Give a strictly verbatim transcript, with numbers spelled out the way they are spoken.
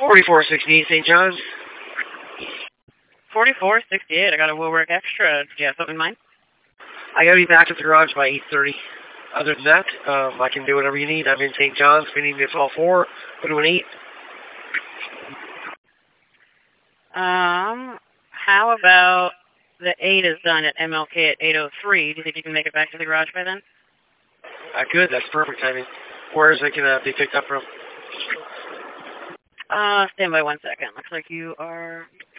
forty-four sixty-eight Saint John's. forty-four sixty-eight, I got a Woolwork Extra. Do you have something in mind? I gotta be back at the garage by eight thirty. Other than that, um, I can do whatever you need. I'm in Saint John's. If you need me to call four, go to an eight. Um, how about the eight is done at M L K at eight oh three? Do you think you can make it back to the garage by then? I could. That's perfect timing. Where is it going to be picked up from? Uh, stand by one second. Looks like you are